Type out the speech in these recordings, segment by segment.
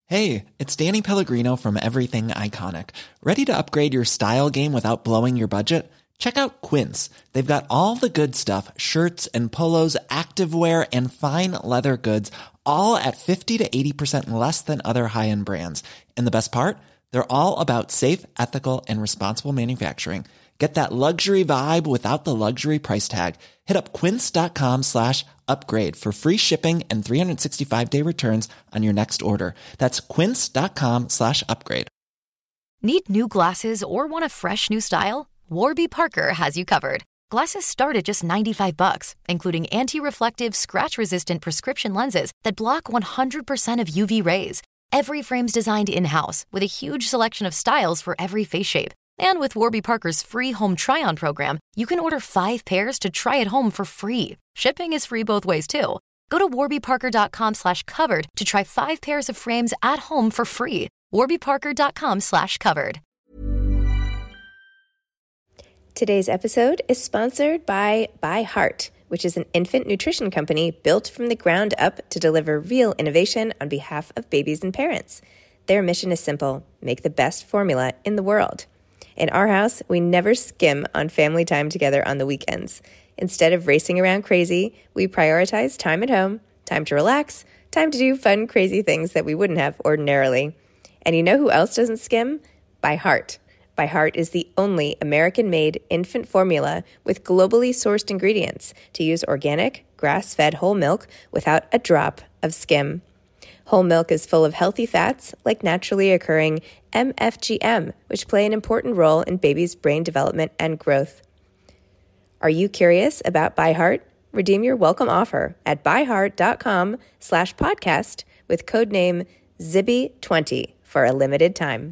Hey, it's Danny Pellegrino from Everything Iconic. Ready to upgrade your style game without blowing your budget? Check out Quince. They've got all the good stuff, shirts and polos, activewear, and fine leather goods, all at 50 to 80% less than other high-end brands. And the best part? They're all about safe, ethical, and responsible manufacturing. Get that luxury vibe without the luxury price tag. Hit up quince.com/upgrade for free shipping and 365-day returns on your next order. That's quince.com/upgrade. Need new glasses or want a fresh new style? Warby Parker has you covered. Glasses start at just $95, including anti-reflective, scratch-resistant prescription lenses that block 100% of UV rays. Every frame's designed in-house with a huge selection of styles for every face shape. And with Warby Parker's free home try-on program, you can order 5 pairs to try at home for free. Shipping is free both ways, too. Go to warbyparker.com/covered to try 5 pairs of frames at home for free. warbyparker.com/covered. Today's episode is sponsored by ByHeart, which is an infant nutrition company built from the ground up to deliver real innovation on behalf of babies and parents. Their mission is simple: make the best formula in the world. In our house, we never skim on family time together on the weekends. Instead of racing around crazy, we prioritize time at home, time to relax, time to do fun, crazy things that we wouldn't have ordinarily. And you know who else doesn't skim? ByHeart. ByHeart is the only American-made infant formula with globally sourced ingredients to use organic, grass-fed whole milk without a drop of skim. Whole milk is full of healthy fats like naturally occurring MFGM, which play an important role in babies' brain development and growth. Are you curious about ByHeart? Redeem your welcome offer at byheart.com/podcast with codename Zibby20 for a limited time.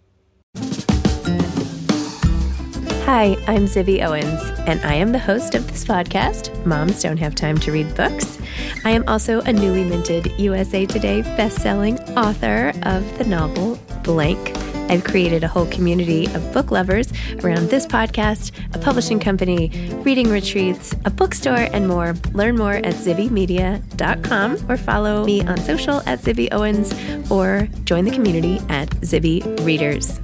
Hi, I'm Zibby Owens, and I am the host of this podcast, Moms Don't Have Time to Read Books. I am also a newly minted USA Today best-selling author of the novel Blank. I've created a whole community of book lovers around this podcast, a publishing company, reading retreats, a bookstore, and more. Learn more at zibbymedia.com or follow me on social at Zibby Owens or join the community at Zibby Readers.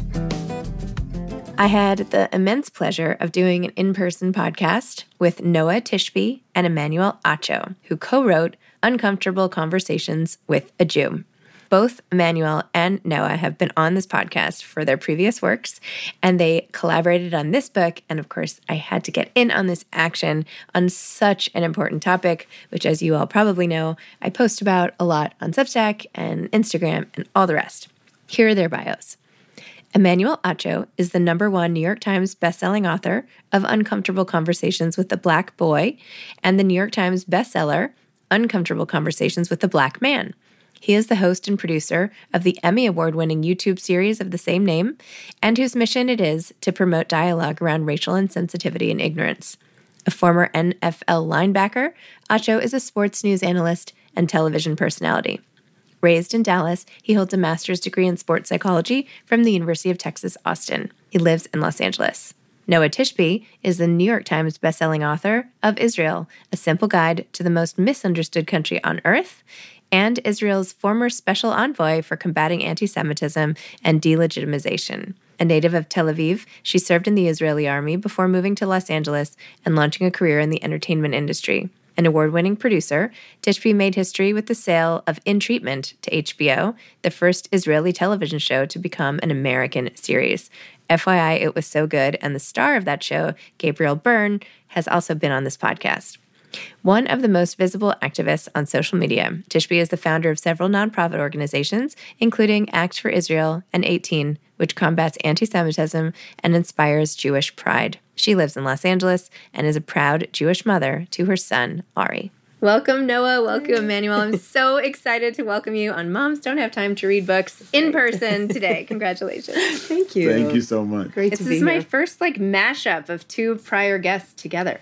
I had the immense pleasure of doing an in-person podcast with Noah Tishby and Emmanuel Acho, who co-wrote Uncomfortable Conversations with a Jew. Both Emmanuel and Noah have been on this podcast for their previous works, and they collaborated on this book. And of course, I had to get in on this action on such an important topic, which, as you all probably know, I post about a lot on Substack and Instagram and all the rest. Here are their bios. Emmanuel Acho is the #1 New York Times bestselling author of Uncomfortable Conversations with the Black Boy and the New York Times bestseller Uncomfortable Conversations with the Black Man. He is the host and producer of the Emmy Award-winning YouTube series of the same name, and whose mission it is to promote dialogue around racial insensitivity and ignorance. A former NFL linebacker, Acho is a sports news analyst and television personality. Raised in Dallas, he holds a master's degree in sports psychology from the University of Texas, Austin. He lives in Los Angeles. Noah Tishby is the New York Times bestselling author of Israel, A Simple Guide to the Most Misunderstood Country on Earth, and Israel's former special envoy for combating anti-Semitism and delegitimization. A native of Tel Aviv, she served in the Israeli army before moving to Los Angeles and launching a career in the entertainment industry. An award-winning producer, Tishby made history with the sale of In Treatment to HBO, the first Israeli television show to become an American series. FYI, it was so good, and the star of that show, Gabriel Byrne, has also been on this podcast. One of the most visible activists on social media, Tishby is the founder of several nonprofit organizations, including Act for Israel and 18, which combats anti-Semitism and inspires Jewish pride. She lives in Los Angeles and is a proud Jewish mother to her son, Ari. Welcome, Noah. Welcome, Emmanuel. I'm so excited to welcome you on Moms Don't Have Time to Read Books in person today. Congratulations. Thank you. Thank you so much. Great to be here. This is my first mashup of 2 prior guests together.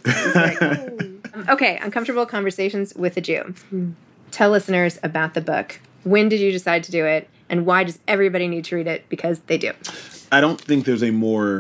Okay, Uncomfortable Conversations with a Jew. Tell listeners about the book. When did you decide to do it? And why does everybody need to read it? Because they do. I don't think there's a more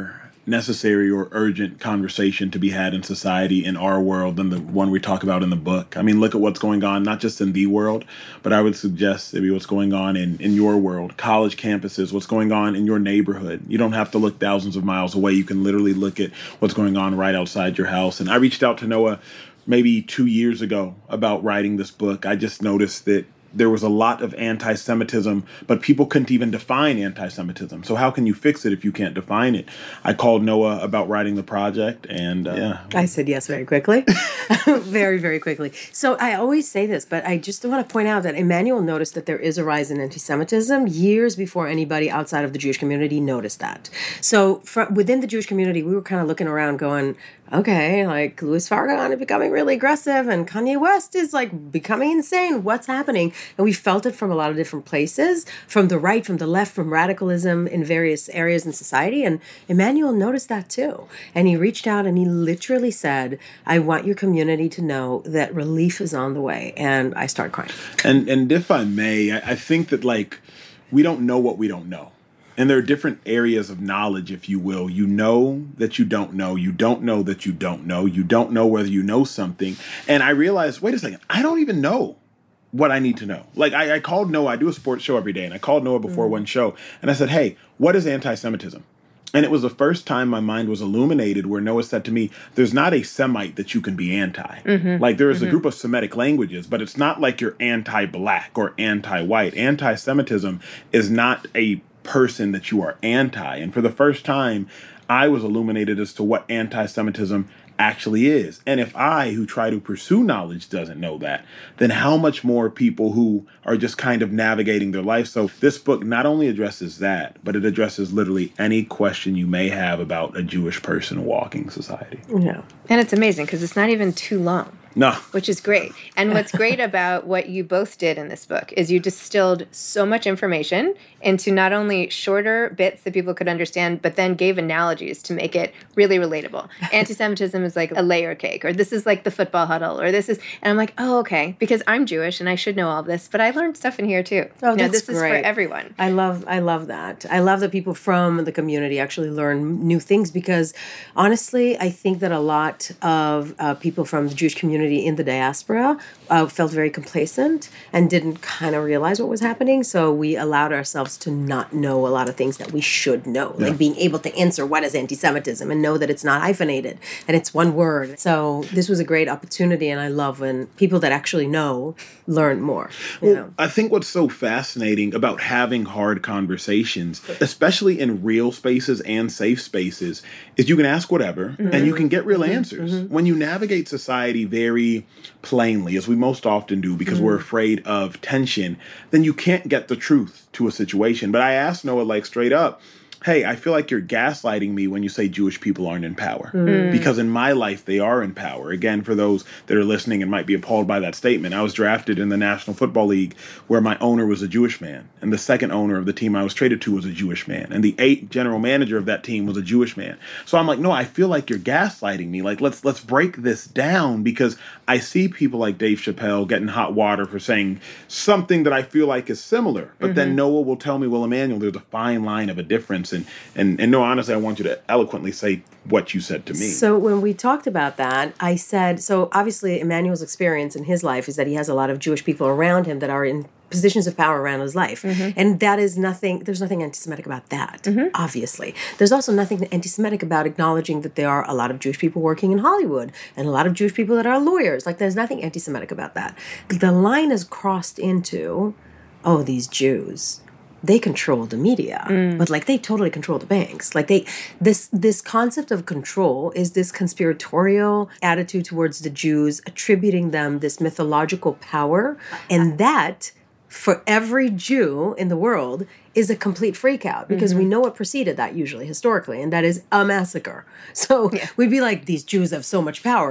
necessary or urgent conversation to be had in society in our world than the one we talk about in the book. I mean, look at what's going on, not just in the world, but I would suggest maybe what's going on in your world, college campuses, what's going on in your neighborhood. You don't have to look thousands of miles away. You can literally look at what's going on right outside your house. And I reached out to Noah maybe 2 years ago about writing this book. I just noticed that there was a lot of anti-Semitism, but people couldn't even define anti-Semitism. So how can you fix it if you can't define it? I called Noah about writing the project, and I said yes very quickly. Very, very quickly. So I always say this, but I just want to point out that Emmanuel noticed that there is a rise in anti-Semitism years before anybody outside of the Jewish community noticed that. So within the Jewish community, we were kind of looking around going, okay, like Louis Farrakhan is becoming really aggressive and Kanye West is like becoming insane. What's happening? And we felt it from a lot of different places, from the right, from the left, from radicalism in various areas in society. And Emmanuel noticed that too. And he reached out and he literally said, I want your community to know that relief is on the way. And I started crying. And if I may, I think that like we don't know what we don't know. And there are different areas of knowledge, if you will. You know that you don't know. You don't know that you don't know. You don't know whether you know something. And I realized, wait a second, I don't even know what I need to know. Like I called Noah, I do a sports show every day, and I called Noah before one show, and I said, hey, what is anti-Semitism? And it was the first time my mind was illuminated where Noah said to me, there's not a Semite that you can be anti. Like there is a group of Semitic languages, but it's not like you're anti-black or anti-white. Anti-Semitism is not a person that you are anti. And for the first time, I was illuminated as to what anti-Semitism actually is. And if I, who try to pursue knowledge, doesn't know that, then how much more people who are just kind of navigating their life. So this book not only addresses that, but it addresses literally any question you may have about a Jewish person walking society. Yeah. And it's amazing because it's not even too long. No. Which is great. And what's great about what you both did in this book is you distilled so much information into not only shorter bits that people could understand, but then gave analogies to make it really relatable. Anti-Semitism is like a layer cake, or this is like the football huddle, or this is, and I'm like, oh, okay, because I'm Jewish and I should know all of this, but I learned stuff in here too. Oh, that's this great. is for everyone. I love that. I love that people from the community actually learn new things because honestly, I think that a lot of people from the Jewish community in the diaspora felt very complacent and didn't kind of realize what was happening. So we allowed ourselves to not know a lot of things that we should know, like being able to answer what is anti-Semitism and know that it's not hyphenated and it's one word. So this was a great opportunity, and I love when people that actually know learn more. You know? I think what's so fascinating about having hard conversations, especially in real spaces and safe spaces, is you can ask whatever and you can get real answers. When you navigate society very plainly, as we most often do because we're afraid of tension, then you can't get the truth to a situation. But I asked Noah like straight up, hey, I feel like you're gaslighting me when you say Jewish people aren't in power. Because in my life, they are in power. Again, for those that are listening and might be appalled by that statement, I was drafted in the National Football League where my owner was a Jewish man. And the second owner of the team I was traded to was a Jewish man. And the 8th general manager of that team was a Jewish man. So I'm like, no, I feel like you're gaslighting me. Like, let's break this down, because I see people like Dave Chappelle getting hot water for saying something that I feel like is similar. But then Noah will tell me, well, Emmanuel, there's a fine line of a difference. And no, honestly, I want you to eloquently say what you said to me. So when we talked about that, I said, so obviously Emmanuel's experience in his life is that he has a lot of Jewish people around him that are in positions of power around his life. And that is nothing, there's nothing anti-Semitic about that, obviously. There's also nothing anti-Semitic about acknowledging that there are a lot of Jewish people working in Hollywood and a lot of Jewish people that are lawyers. Like, there's nothing anti-Semitic about that. The line is crossed into, oh, these Jews, they control the media, but like they totally control the banks. Like this concept of control is this conspiratorial attitude towards the Jews, attributing them this mythological power. And that, for every Jew in the world, is a complete freak out, because we know what preceded that usually historically, and that is a massacre. So we'd be like, these Jews have so much power.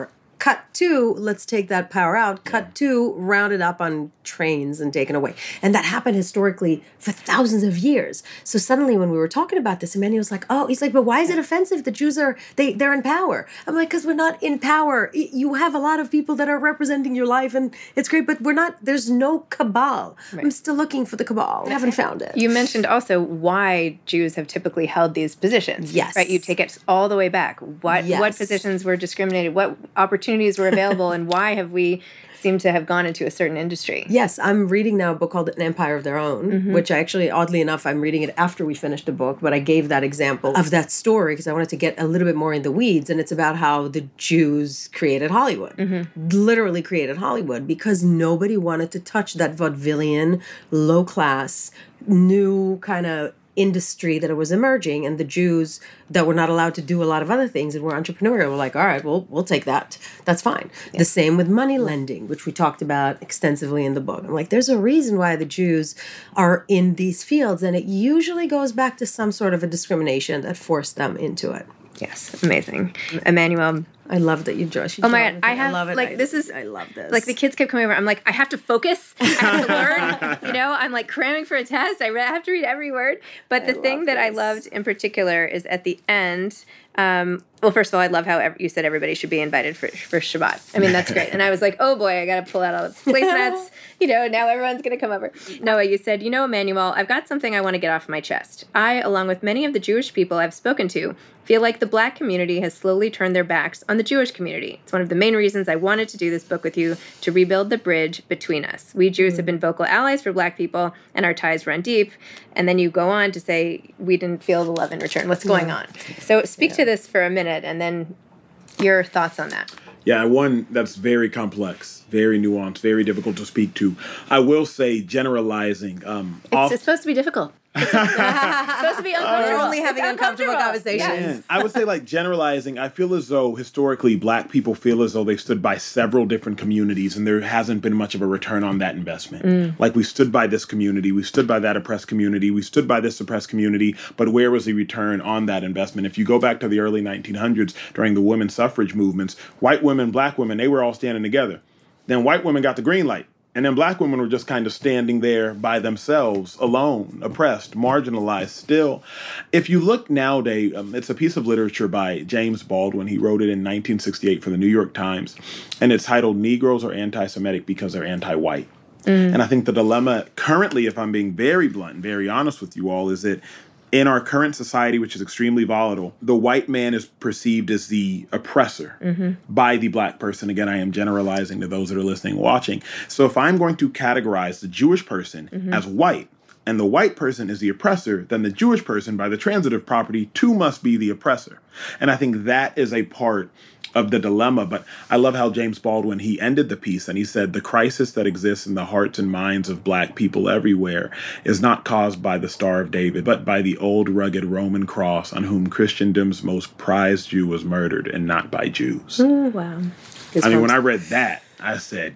Cut to, let's take that power out. Cut to, rounded up on trains and taken away. And that happened historically for thousands of years. So suddenly when we were talking about this, Emmanuel's like, oh, he's like, but why is it offensive? The Jews they're in power. I'm like, because we're not in power. You have a lot of people that are representing your life and it's great, but there's no cabal. Right. I'm still looking for the cabal. I haven't found it. You mentioned also why Jews have typically held these positions. Yes. Right? You take it all the way back. What positions were discriminated? What opportunities were available, and why have we seemed to have gone into a certain industry? Yes, I'm reading now a book called An Empire of Their Own, which I actually, oddly enough, I'm reading it after we finished the book, but I gave that example of that story because I wanted to get a little bit more in the weeds, and it's about how the Jews created Hollywood, literally created Hollywood, because nobody wanted to touch that vaudevillian, low-class, new kind of industry that it was emerging, and the Jews that were not allowed to do a lot of other things and were entrepreneurial were like, all right, we'll take that. That's fine. Yeah. The same with money lending, which we talked about extensively in the book. I'm like, there's a reason why the Jews are in these fields, and it usually goes back to some sort of a discrimination that forced them into it. Yes, amazing. Emmanuel, I love that you draw. Oh my God, I love it. Like, I love this. Like, the kids kept coming over. I'm like, I have to focus. I have to learn. You know, I'm like cramming for a test. I have to read every word. But the thing that I loved in particular is at the end. Well, first of all, I love how you said everybody should be invited for Shabbat. I mean, that's great. And I was like, oh boy, I got to pull out all the placemats. You know, now everyone's going to come over. Noah, you said, Emmanuel, I've got something I want to get off my chest. I, along with many of the Jewish people I've spoken to, feel like the Black community has slowly turned their backs on the Jewish community. It's one of the main reasons I wanted to do this book with you, to rebuild the bridge between us. We Jews have been vocal allies for Black people, and our ties run deep. And then you go on to say, we didn't feel the love in return. What's going on? So speak to this for a minute, and then your thoughts on that. Yeah, one that's very complex, very nuanced, very difficult to speak to. I will say, generalizing. It's supposed to be difficult. It's supposed to be uncomfortable. We're only having uncomfortable conversations. Yes. I would say, like, generalizing, I feel as though historically Black people feel as though they've stood by several different communities and there hasn't been much of a return on that investment. Like, we stood by this community, we stood by that oppressed community, we stood by this oppressed community, but where was the return on that investment? If you go back to the early 1900s during the women's suffrage movements, white women, Black women, they were all standing together. Then white women got the green light. And then Black women were just kind of standing there by themselves, alone, oppressed, marginalized still. If you look nowadays, it's a piece of literature by James Baldwin. He wrote it in 1968 for the New York Times. And it's titled Negroes Are Anti-Semitic Because They're Anti-White. And I think the dilemma currently, if I'm being very blunt and very honest with you all, is that in our current society, which is extremely volatile, the white man is perceived as the oppressor by the Black person. Again, I am generalizing to those that are listening, watching. So if I'm going to categorize the Jewish person as white, and the white person is the oppressor, then the Jewish person, by the transitive property, too must be the oppressor. And I think that is a part of the dilemma. But I love how James Baldwin, he ended the piece and he said, the crisis that exists in the hearts and minds of Black people everywhere is not caused by the Star of David, but by the old rugged Roman cross on whom Christendom's most prized Jew was murdered, and not by Jews. Wow. I mean, when I read that, I said,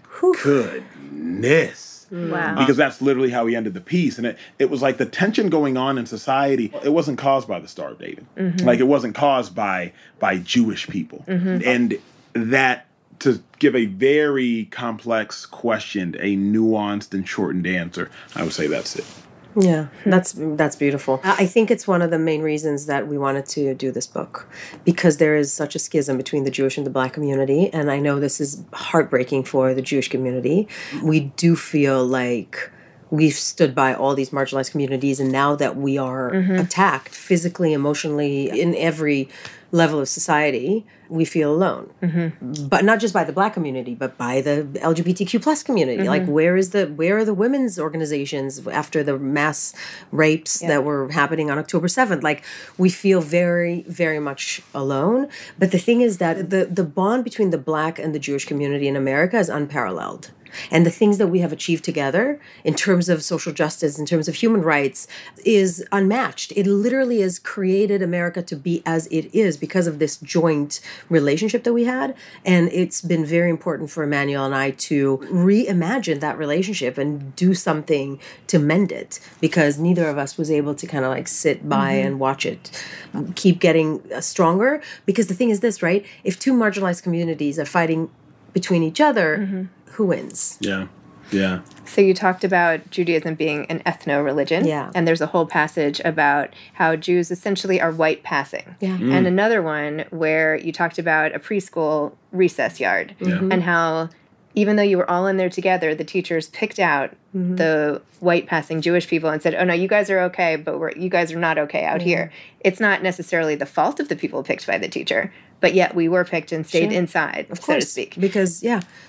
goodness. Wow. Because that's literally how he ended the piece. And it was like the tension going on in society, it wasn't caused by the Star of David. Like, it wasn't caused by Jewish people. And that, to give a very complex question, a nuanced and shortened answer, I would say that's it. Yeah, that's beautiful. I think it's one of the main reasons that we wanted to do this book, because there is such a schism between the Jewish and the Black community, and I know this is heartbreaking for the Jewish community. We do feel like we've stood by all these marginalized communities, and now that we are attacked physically, emotionally, in every level of society, we feel alone. But not just by the Black community, but by the LGBTQ plus community. Like, where are the women's organizations after the mass rapes that were happening on October 7th? Like, we feel very, very much alone. But the thing is that the bond between the Black and the Jewish community in America is unparalleled. And the things that we have achieved together in terms of social justice, in terms of human rights, is unmatched. It literally has created America to be as it is. is because of this joint relationship that we had. And it's been very important for Emmanuel and I to reimagine that relationship and do something to mend it, because neither of us was able to kind of like sit by and watch it keep getting stronger. Because the thing is this, right? If two marginalized communities are fighting between each other, who wins? Yeah. Yeah. So you talked about Judaism being an ethno-religion. Yeah. And there's a whole passage about how Jews essentially are white passing. Yeah. And another one where you talked about a preschool recess yard and how even though you were all in there together, the teachers picked out the white passing Jewish people and said, oh, no, you guys are okay, but you guys are not okay out here. It's not necessarily the fault of the people picked by the teacher, but yet we were picked and stayed inside, of course, so to speak. Because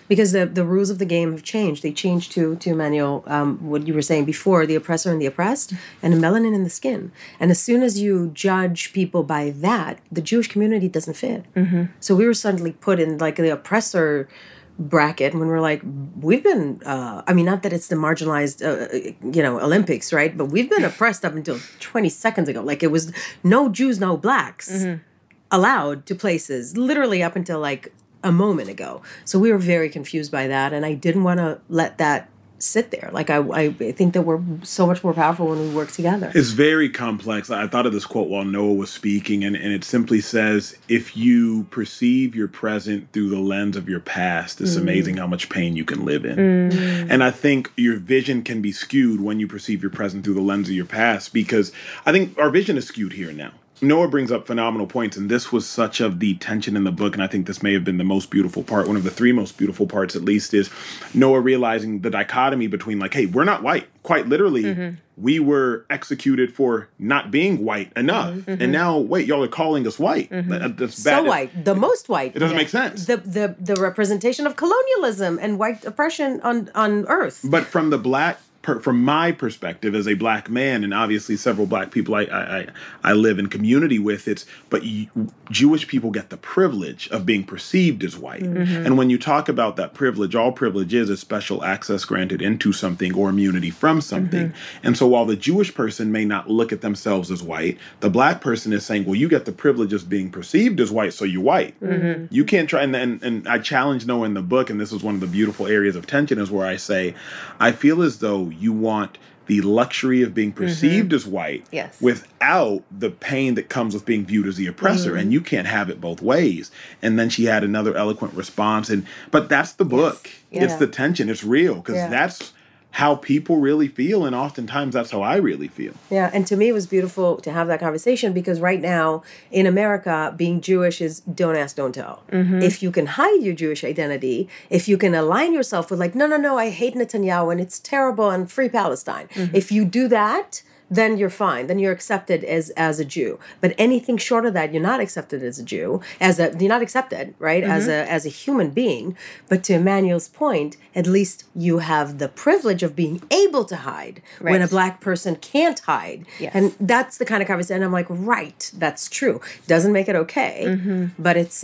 the rules of the game have changed. They changed to Emmanuel, what you were saying before, the oppressor and the oppressed, and the melanin in the skin. And as soon as you judge people by that, the Jewish community doesn't fit. So we were suddenly put in like the oppressor bracket when we're like, we've been, I mean, not that it's the marginalized, Olympics, right? But we've been oppressed up until 20 seconds ago. Like it was no Jews, no blacks allowed to places, literally up until like a moment ago. So we were very confused by that. And I didn't want to let that sit there. Like I think that we're so much more powerful when we work together. It's very complex. I thought of this quote while Noah was speaking, and it simply says, if you perceive your present through the lens of your past, it's amazing how much pain you can live in. And I think your vision can be skewed when you perceive your present through the lens of your past, because I think our vision is skewed here and now. Noah brings up phenomenal points, and this was such of the tension in the book, and I think this may have been the most beautiful part, one of the three most beautiful parts at least, is Noah realizing the dichotomy between like, hey, we're not white. Quite literally, we were executed for not being white enough. And now, wait, y'all are calling us white. That's bad. So white, the most white. It doesn't make sense. The representation of colonialism and white oppression on Earth. But from the from my perspective as a black man, and obviously several black people I live in community with, but Jewish people get the privilege of being perceived as white. And when you talk about that privilege, all privilege is special access granted into something or immunity from something. And so while the Jewish person may not look at themselves as white, the black person is saying, well, you get the privilege of being perceived as white, so you're white. You can't try, and I challenge Noah in the book, and this is one of the beautiful areas of tension, is where I say, I feel as though you want the luxury of being perceived as white without the pain that comes with being viewed as the oppressor. And you can't have it both ways. And then she had another eloquent response. But that's the book. It's the tension. It's real, because that's how people really feel. And oftentimes that's how I really feel. Yeah. And to me, it was beautiful to have that conversation, because right now in America, being Jewish is don't ask, don't tell. If you can hide your Jewish identity, if you can align yourself with like, no, I hate Netanyahu and it's terrible and free Palestine. If you do that, then you're fine. Then you're accepted as a Jew. But anything short of that, you're not accepted as a Jew. You're not accepted, right? As a human being. But to Emmanuel's point, at least you have the privilege of being able to hide when a black person can't hide. And that's the kind of conversation. And I'm like, right, that's true. Doesn't make it okay, but it's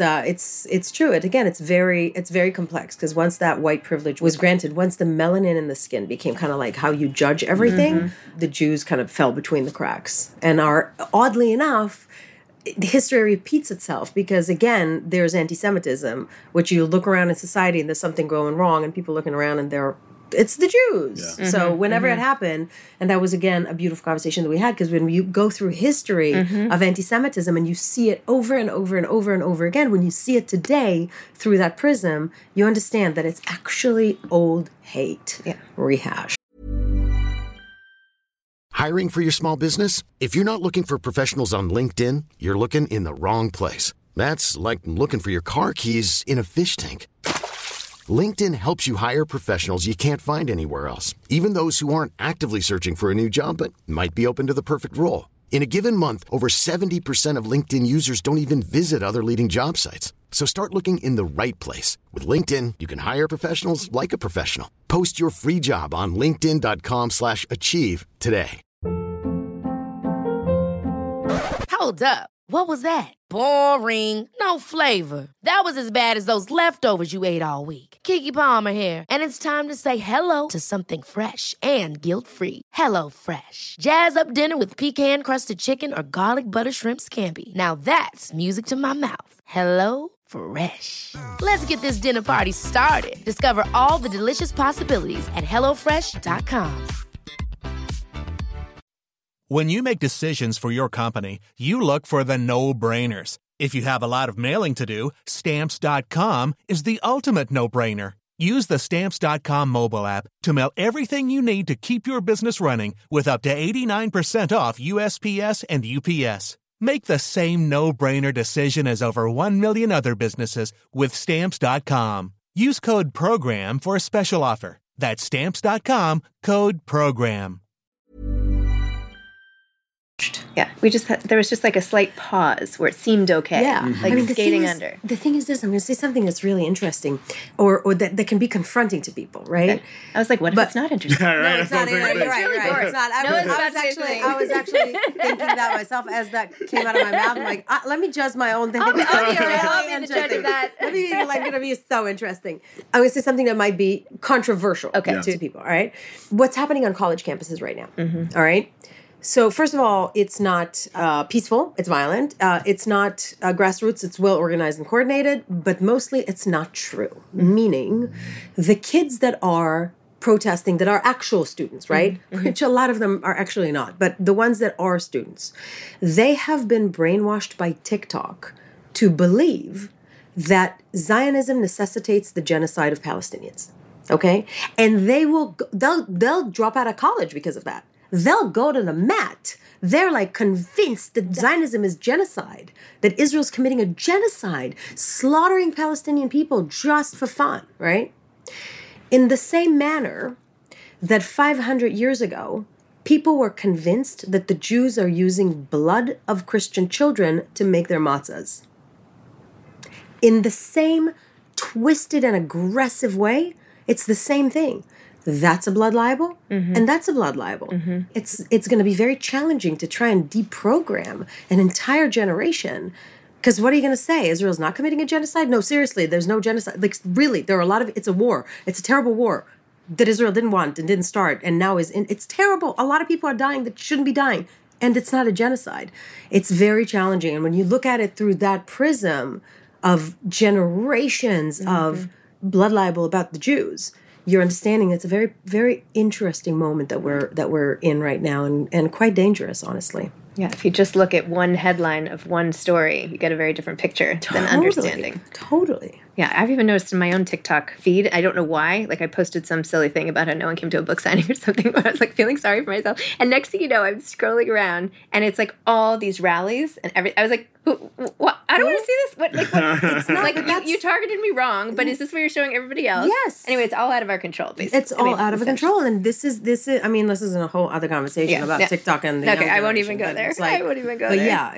true. And again, it's very complex, because once that white privilege was granted, once the melanin in the skin became kind of like how you judge everything, the Jews kind of fell between the cracks, and are, oddly enough, the history repeats itself, because again, there's anti-Semitism, which you look around in society and there's something going wrong, and people looking around and it's the Jews. Yeah. So whenever it happened, and that was again a beautiful conversation that we had, because when you go through history of anti-Semitism and you see it over and over and over and over again, when you see it today through that prism, you understand that it's actually old hate rehashed. Hiring for your small business? If you're not looking for professionals on LinkedIn, you're looking in the wrong place. That's like looking for your car keys in a fish tank. LinkedIn helps you hire professionals you can't find anywhere else, even those who aren't actively searching for a new job but might be open to the perfect role. In a given month, over 70% of LinkedIn users don't even visit other leading job sites. So start looking in the right place. With LinkedIn, you can hire professionals like a professional. Post your free job on linkedin.com/achieve today. Hold up. What was that? Boring. No flavor. That was as bad as those leftovers you ate all week. Keke Palmer here, and it's time to say hello to something fresh and guilt-free. Hello Fresh. Jazz up dinner with pecan-crusted chicken or garlic butter shrimp scampi. Now that's music to my mouth. Hello Fresh. Let's get this dinner party started. Discover all the delicious possibilities at HelloFresh.com. When you make decisions for your company, you look for the no-brainers. If you have a lot of mailing to do, Stamps.com is the ultimate no-brainer. Use the Stamps.com mobile app to mail everything you need to keep your business running with up to 89% off USPS and UPS. Make the same no-brainer decision as over 1 million other businesses with Stamps.com. Use code PROGRAM for a special offer. That's Stamps.com, code PROGRAM. Yeah, there was just like a slight pause where it seemed okay. Yeah. Like skating under. The thing is this, I'm going to say something that's really interesting or that can be confronting to people, right? Okay. I was like, what if it's not interesting? No, it's not. Right. It's not. I was actually thinking that myself as that came out of my mouth. I'm like, let me judge my own thing. I'll be the judge of that. Let me going to be so interesting. I'm going to say something that might be controversial to people, all right? What's happening on college campuses right now, all right? So first of all, it's not peaceful. It's violent. It's not grassroots. It's well organized and coordinated. But mostly it's not true. Meaning the kids that are protesting, that are actual students, right? Which a lot of them are actually not. But the ones that are students, they have been brainwashed by TikTok to believe that Zionism necessitates the genocide of Palestinians. Okay? And they'll drop out of college because of that. They'll go to the mat. They're like convinced that Zionism is genocide, that Israel's committing a genocide, slaughtering Palestinian people just for fun, right? In the same manner that 500 years ago, people were convinced that the Jews are using blood of Christian children to make their matzahs. In the same twisted and aggressive way, it's the same thing. That's a blood libel, and that's a blood libel. It's going to be very challenging to try and deprogram an entire generation. Because what are you going to say? Israel's not committing a genocide? No, seriously, there's no genocide. Like, really, there are a lot of, it's a war. It's a terrible war that Israel didn't want and didn't start, and now it's terrible. A lot of people are dying that shouldn't be dying, and it's not a genocide. It's very challenging. And when you look at it through that prism of generations of blood libel about the Jews, you're understanding it's a very, very interesting moment that we're in right now, and quite dangerous, honestly. Yeah, if you just look at one headline of one story, you get a very different picture than understanding. Totally. Yeah, I've even noticed in my own TikTok feed, I don't know why, like I posted some silly thing about how no one came to a book signing or something, where I was like feeling sorry for myself. And next thing you know, I'm scrolling around and it's like all these rallies and I was like, what? I don't want to see this. What? It's not, like you targeted me wrong, but is this what you're showing everybody else? Yes. Anyway, it's all out of our control, basically. It's all out of control. And this is, I mean, this is a whole other conversation about TikTok and the young I won't even go there. Like, I won't even go there.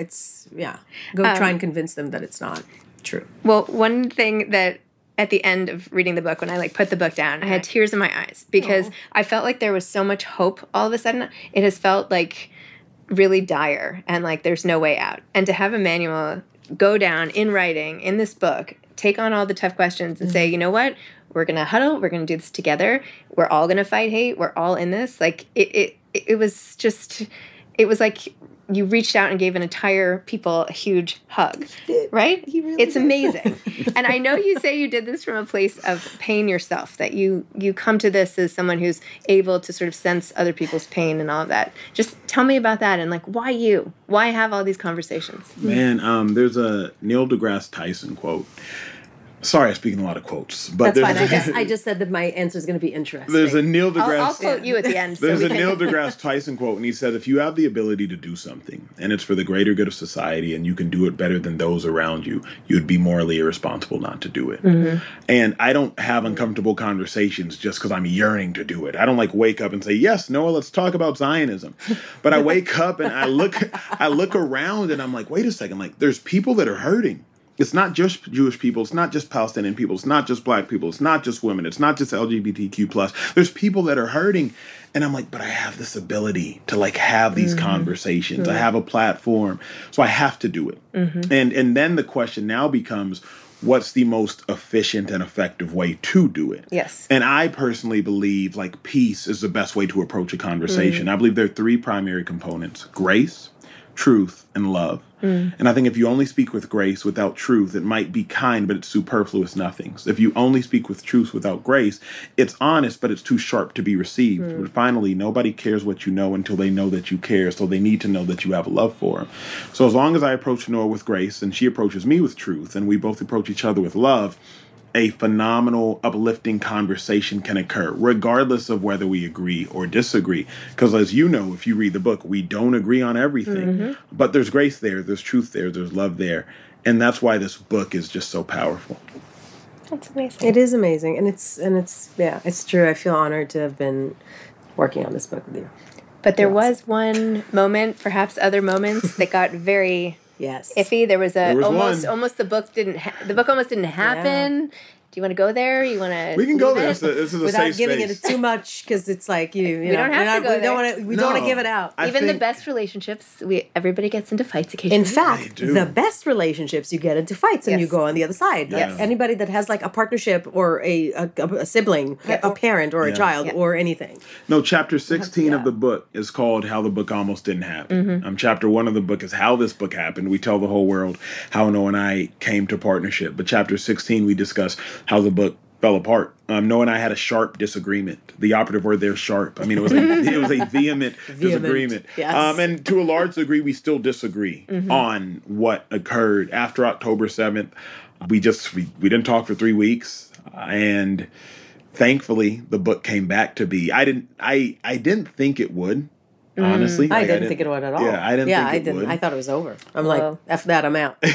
But go try and convince them that it's not true. Well, one thing that at the end of reading the book, when I put the book down, I had tears in my eyes because I felt like there was so much hope all of a sudden. It has felt like really dire and like there's no way out. And to have Emmanuel go down in writing in this book, take on all the tough questions and say, you know what, we're going to huddle, we're going to do this together, we're all going to fight hate, we're all in this. Like it was just, it was like you reached out and gave an entire people a huge hug, right? It's amazing. And I know you say you did this from a place of pain yourself, that you come to this as someone who's able to sort of sense other people's pain and all of that. Just tell me about that and like, why you? Why have all these conversations? Man, there's a Neil deGrasse Tyson quote. Sorry, I'm speaking a lot of quotes. But that's fine. I just said that my answer is going to be interesting. There's a Neil deGrasse... I'll quote you at the end. There's a Neil deGrasse Tyson quote, and he said, if you have the ability to do something, and it's for the greater good of society, and you can do it better than those around you, you'd be morally irresponsible not to do it. And I don't have uncomfortable conversations just because I'm yearning to do it. I don't like wake up and say, yes, Noah, let's talk about Zionism. But I wake up and I look around and I'm like, wait a second, like there's people that are hurting. It's not just Jewish people. It's not just Palestinian people. It's not just Black people. It's not just women. It's not just LGBTQ+. There's people that are hurting. And I'm like, but I have this ability to like have these conversations. I have a platform. So I have to do it. And then the question now becomes, what's the most efficient and effective way to do it? Yes. And I personally believe like peace is the best way to approach a conversation. I believe there are three primary components: grace, truth, and love. And I think if you only speak with grace without truth, it might be kind, but it's superfluous nothings. If you only speak with truth without grace, it's honest, but it's too sharp to be received. But finally, nobody cares what you know until they know that you care. So they need to know that you have a love for them. So as long as I approach Noah with grace and she approaches me with truth and we both approach each other with love, a phenomenal, uplifting conversation can occur, regardless of whether we agree or disagree. Because as you know, if you read the book, we don't agree on everything. But there's grace there, there's truth there, there's love there. And that's why this book is just so powerful. That's amazing. It is amazing. And it's true. I feel honored to have been working on this book with you. But there was one moment, perhaps other moments, that got very... iffy. There was almost the book almost didn't happen. Do you want to go there? You want to? We can go there. This is a without safe giving space. it too much, because it's like we don't have to go there. We don't want to give it out. Even the best relationships, everybody gets into fights occasionally. In fact, the best relationships, you get into fights and you go on the other side. Yes. Anybody that has like a partnership or a sibling, a parent or a child or anything. No, chapter 16 of the book is called How the Book Almost Didn't Happen. Chapter 1 of the book is how this book happened. We tell the whole world how Noah and I came to partnership. But chapter 16, we discuss how the book fell apart. Noah and I had a sharp disagreement. The operative word there, sharp. I mean, it was a vehement disagreement. Yes. And to a large degree, we still disagree on what occurred after October 7th. We didn't talk for 3 weeks, and thankfully, the book came back to be. I didn't think it would. Honestly, I didn't think it would at all. Yeah, I didn't think it would. I thought it was over. I'm like, F that, I'm out.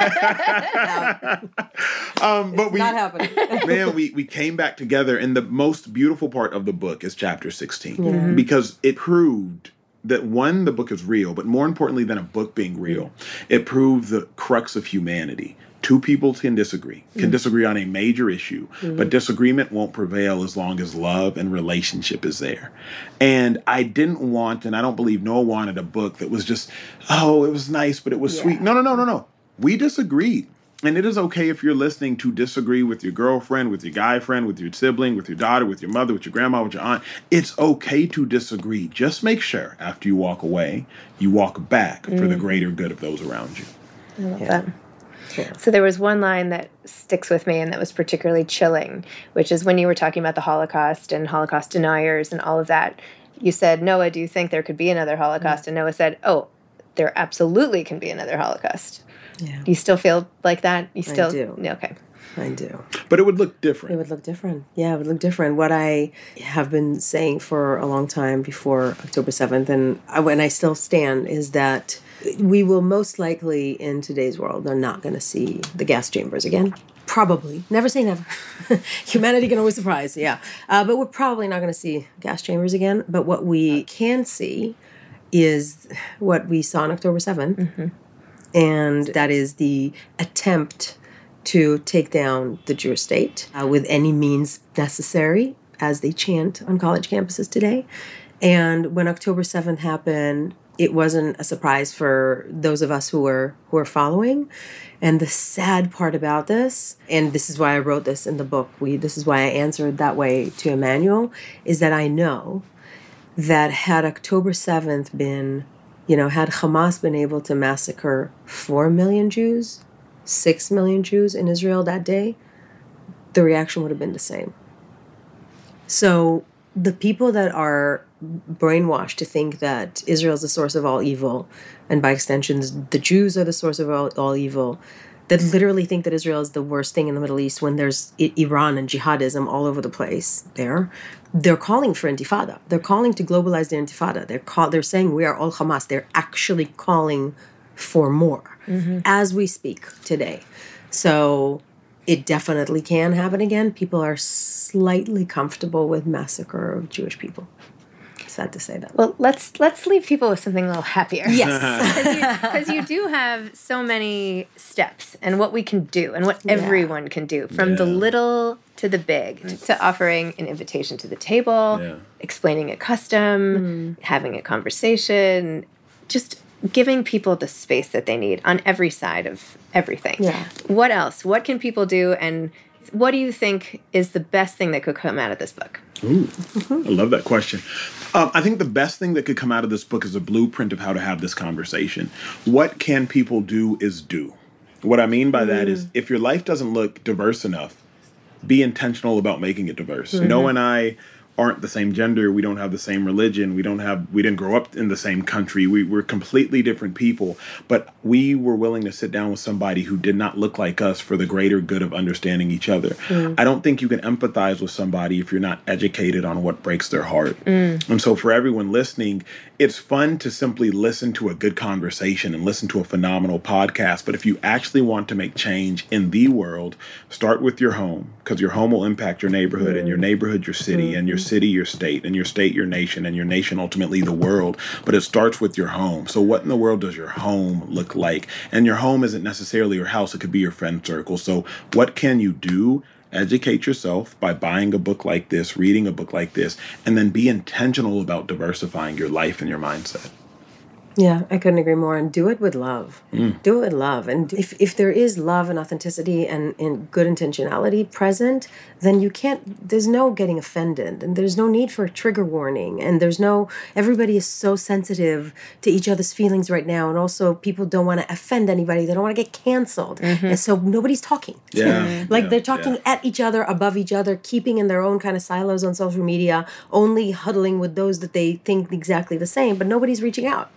But not happening. Man, we came back together, and the most beautiful part of the book is chapter 16 because it proved that, one, the book is real, but more importantly than a book being real, it proved the crux of humanity. Two people can disagree on a major issue, but disagreement won't prevail as long as love and relationship is there. And I didn't want, and I don't believe Noah wanted, a book that was just, oh, it was nice, but it was sweet. No. We disagreed. And it is okay if you're listening to disagree with your girlfriend, with your guy friend, with your sibling, with your daughter, with your mother, with your grandma, with your aunt. It's okay to disagree. Just make sure after you walk away, you walk back for the greater good of those around you. I love that. Yeah. So there was one line that sticks with me and that was particularly chilling, which is when you were talking about the Holocaust and Holocaust deniers and all of that. You said, Noah, do you think there could be another Holocaust? And Noah said, oh, there absolutely can be another Holocaust. Yeah. Do you still feel like that? I do. Okay. I do. But it would look different. It would look different. Yeah, it would look different. What I have been saying for a long time before October 7th, and when I still stand, is that we will most likely in today's world are not going to see the gas chambers again. Probably. Never say never. Humanity can always surprise, but we're probably not going to see gas chambers again. But what we can see is what we saw on October 7th. And that is the attempt to take down the Jewish state with any means necessary, as they chant on college campuses today. And when October 7th happened, it wasn't a surprise for those of us who were following. And the sad part about this, and this is why I wrote this in the book, this is why I answered that way to Emmanuel, is that I know that had October 7th been, had Hamas been able to massacre 4 million Jews, 6 million Jews in Israel that day, the reaction would have been the same. So the people that are brainwashed to think that Israel is the source of all evil, and by extensions, the Jews are the source of all evil, that literally think that Israel is the worst thing in the Middle East when there's Iran and jihadism all over the place there, they're calling for intifada. They're calling to globalize the intifada. They're saying we are all Hamas. They're actually calling for more as we speak today. So it definitely can happen again. People are slightly comfortable with massacre of Jewish people. Sad to say that. Well, let's leave people with something a little happier. Yes. Because you do have so many steps and what we can do and what everyone can do, from the little to the big, to offering an invitation to the table, explaining a custom, having a conversation, just giving people the space that they need on every side of everything. Yeah. What else? What can people do, and what do you think is the best thing that could come out of this book? Ooh, I love that question. I think the best thing that could come out of this book is a blueprint of how to have this conversation. What can people do is do. What I mean by that is, if your life doesn't look diverse enough, be intentional about making it diverse. Noah and I aren't the same gender. We don't have the same religion. We didn't grow up in the same country. We're completely different people, but we were willing to sit down with somebody who did not look like us for the greater good of understanding each other. I don't think you can empathize with somebody if you're not educated on what breaks their heart. And so for everyone listening, it's fun to simply listen to a good conversation and listen to a phenomenal podcast. But if you actually want to make change in the world, start with your home, because your home will impact your neighborhood, and your neighborhood, your city, and your city, your state, and your state, your nation, and your nation, ultimately the world. But it starts with your home. So what in the world does your home look like? And your home isn't necessarily your house. It could be your friend circle. So what can you do? Educate yourself by buying a book like this, reading a book like this, and then be intentional about diversifying your life and your mindset. Yeah, I couldn't agree more. And do it with love. Do it with love. And if there is love and authenticity and good intentionality present, then there's no getting offended, and there's no need for a trigger warning. And everybody is so sensitive to each other's feelings right now. And also people don't want to offend anybody. They don't want to get canceled. And so nobody's talking. They're talking at each other, above each other, keeping in their own kind of silos on social media, only huddling with those that they think exactly the same, but nobody's reaching out.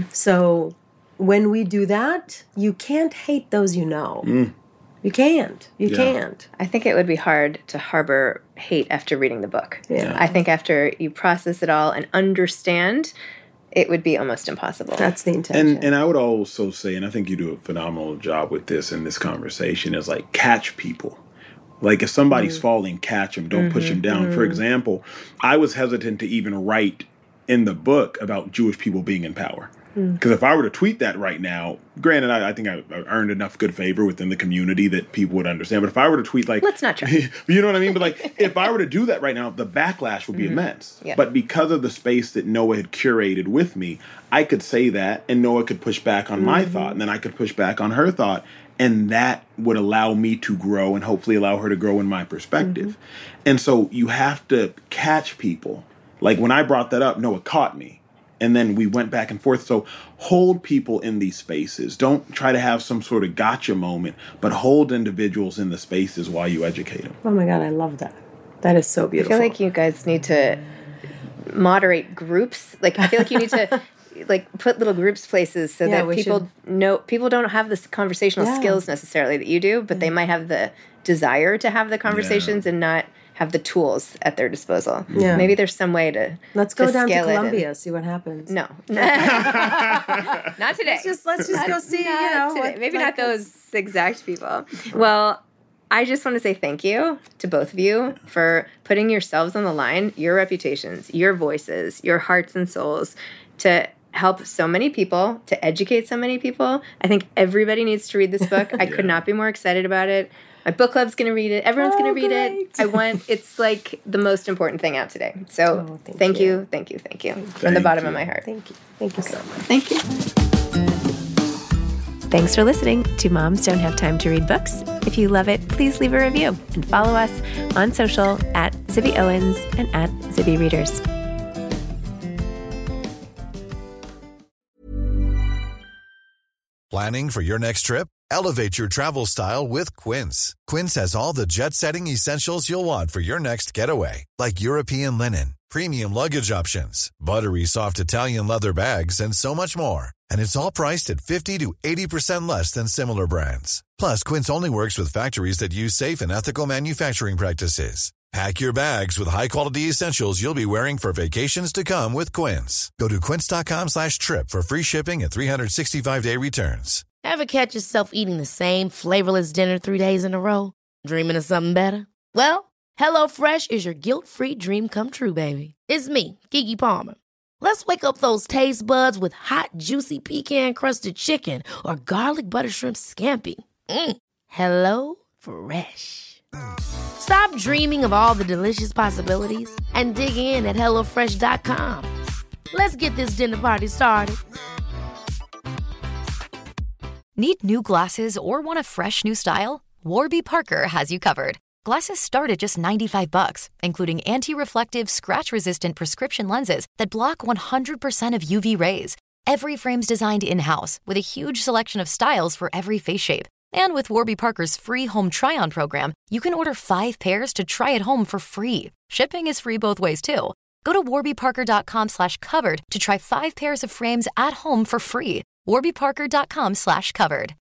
So when we do that, you can't hate those you know. You can't. You can't. I think it would be hard to harbor hate after reading the book. I think after you process it all and understand, it would be almost impossible. That's the intention. And I would also say, and I think you do a phenomenal job with this in this conversation, is like catch people. Like if somebody's falling, catch them. Don't push them down. For example, I was hesitant to even write in the book about Jewish people being in power. Because if I were to tweet that right now, granted, I think I earned enough good favor within the community that people would understand. But if I were to tweet like... Let's not try. You know what I mean? But like, if I were to do that right now, the backlash would be immense. But because of the space that Noah had curated with me, I could say that, and Noah could push back on my thought, and then I could push back on her thought, and that would allow me to grow and hopefully allow her to grow in my perspective. And so you have to catch people. Like when I brought that up, Noah caught me. And then we went back and forth. So hold people in these spaces. Don't try to have some sort of gotcha moment, but hold individuals in the spaces while you educate them. Oh my God, I love that. That is so beautiful. I feel like you guys need to moderate groups. Like I feel like you need to put little groups places so that people don't have this conversational skills necessarily that you do, but they might have the desire to have the conversations and not have the tools at their disposal. Maybe there's some way to let's go down to Columbia, see what happens. No. Not today. Let's just go see, maybe not those exact people. Well, I just want to say thank you to both of you for putting yourselves on the line, your reputations, your voices, your hearts and souls, to help so many people, to educate so many people. I think everybody needs to read this book. I could not be more excited about it. My book club's going to read it. Everyone's going to read it. It's like the most important thing out today. So thank you. From the bottom of my heart. Thank you. Thank you so much. Thank you. Thanks for listening to Moms Don't Have Time to Read Books. If you love it, please leave a review and follow us on social at Zibby Owens and at Zibby Readers. Planning for your next trip? Elevate your travel style with Quince. Quince has all the jet-setting essentials you'll want for your next getaway, like European linen, premium luggage options, buttery soft Italian leather bags, and so much more. And it's all priced at 50 to 80% less than similar brands. Plus, Quince only works with factories that use safe and ethical manufacturing practices. Pack your bags with high-quality essentials you'll be wearing for vacations to come with Quince. Go to quince.com/trip for free shipping and 365-day returns. Ever catch yourself eating the same flavorless dinner 3 days in a row? Dreaming of something better? Well, HelloFresh is your guilt-free dream come true, baby. It's me, Keke Palmer. Let's wake up those taste buds with hot, juicy pecan-crusted chicken or garlic butter shrimp scampi. Hello Fresh. Stop dreaming of all the delicious possibilities and dig in at HelloFresh.com. Let's get this dinner party started. Need new glasses or want a fresh new style? Warby Parker has you covered. Glasses start at just $95, including anti-reflective, scratch-resistant prescription lenses that block 100% of UV rays. Every frame's designed in-house with a huge selection of styles for every face shape. And with Warby Parker's free home try-on program, you can order 5 pairs to try at home for free. Shipping is free both ways, too. Go to warbyparker.com/covered to try 5 pairs of frames at home for free. warbyparker.com/covered.